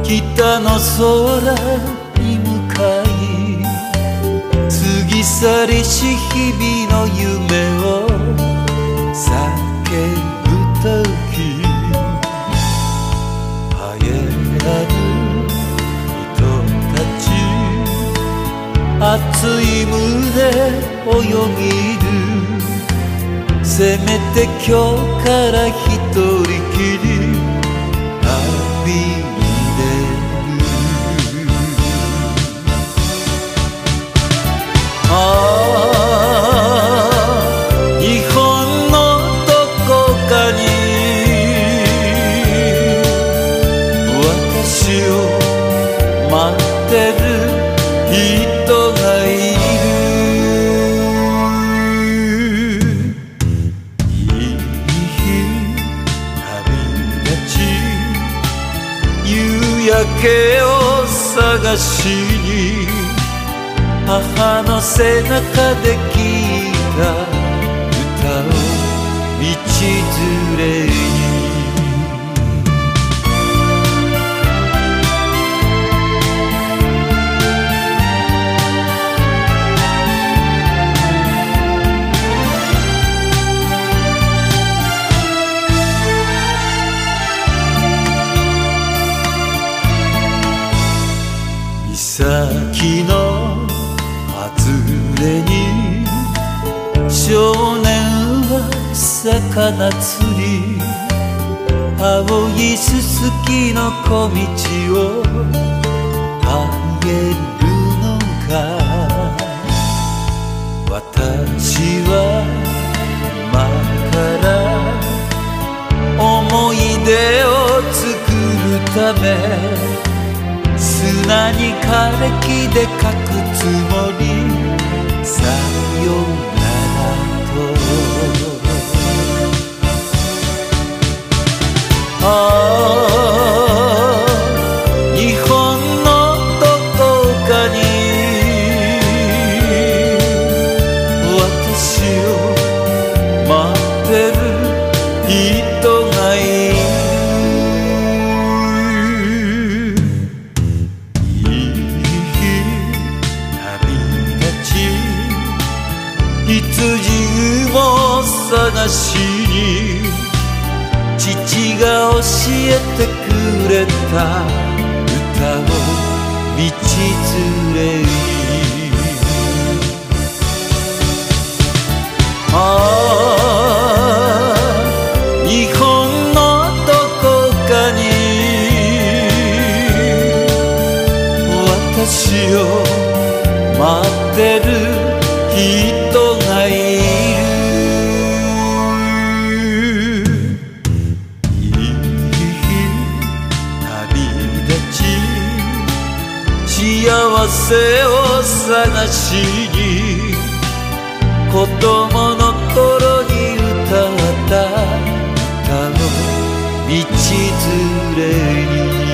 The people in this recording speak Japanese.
北の空に向かい過ぎ去りし日々の夢を叫ぶとき、はえある人たち熱い胸泳ぎる、せめて今日から一人きり旅に出る。ああ、日本のどこかに私を待ってる人がいる。いい旅立ち、夕焼けを探しに母の背中で聞いた歌を道連れに。岬の外れに少年は魚釣り、青いすすきの小道を歩げるのか。私は今から思い出を作るため砂に枯れ木で書くつもり、さよならと。ああ、日本のどこかに私を待ってる人がいる。羊を探しに父が教えてくれた歌を道連れに。ああ、日本のどこかに私を待ってる人がいる。いい旅立ち、幸せを探しに子供の頃に歌った歌の道連れに。